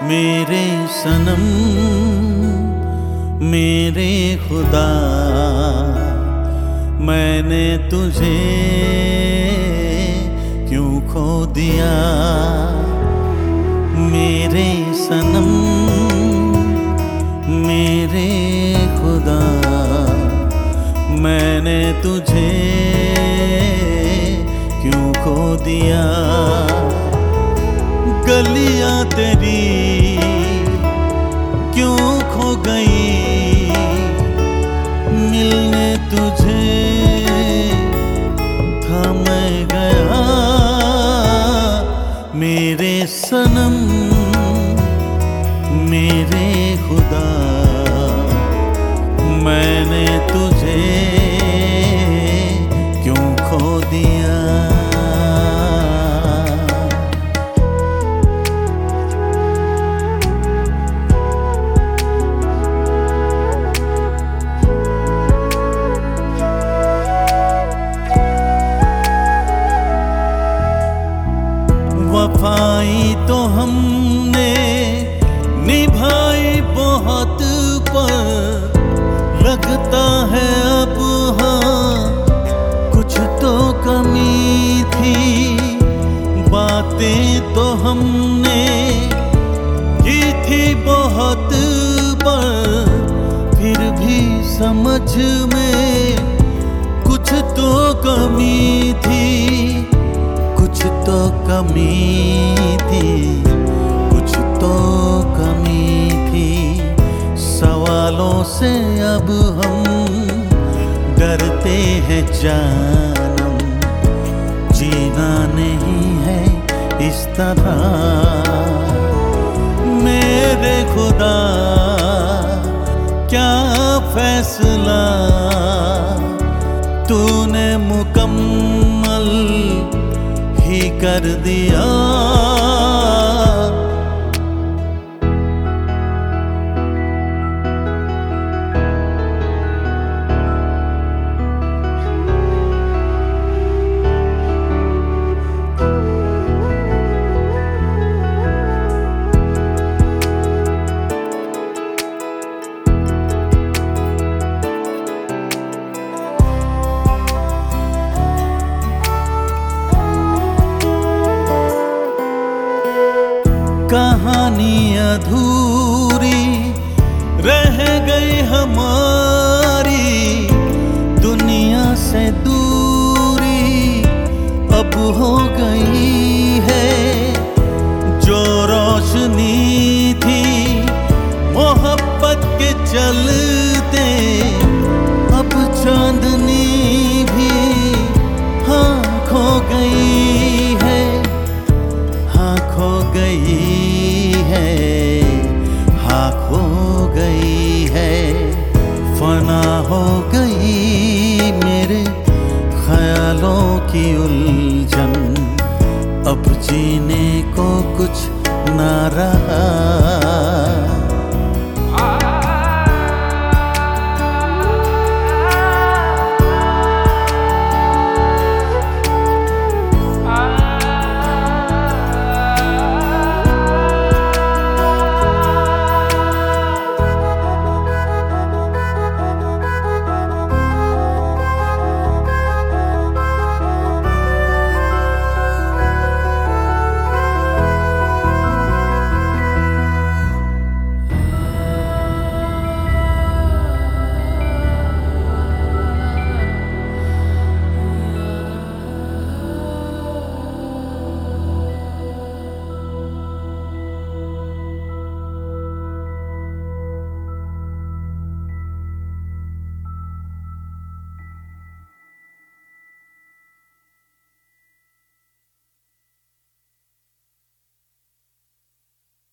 मेरे सनम मेरे खुदा, मैंने तुझे क्यों खो दिया। मेरे सनम मेरे खुदा, मैंने तुझे क्यों खो दिया। गलियां तेरी क्यों खो गई, मिलने तुझे था मैं गया। मेरे सनम मेरे खुदा, मैंने तुझे क्यों खो दिया। वफाई तो हमने निभाई बहुत, पर लगता है अब हाँ कुछ तो कमी थी। बातें तो हमने की थी बहुत, पर फिर भी समझ में कुछ तो कमी थी। कुछ तो कमी थी, कुछ तो कमी थी। सवालों से अब हम डरते हैं जानम, जीना नहीं है इस तरह। मेरे खुदा क्या फैसला तूने मुकम्मल ही कर दिया। कहानी अधूरी रह गई हमारी, दुनिया से दूरी अब हो गई है। जो रोशनी थी मोहब्बत के चलते, अब चांदनी भी हाँ खो गई है। हाँ खो गई है, हाँ खो गई है। फना हो गई मेरे ख्यालों की उलझन, अब जीने को कुछ ना रहा।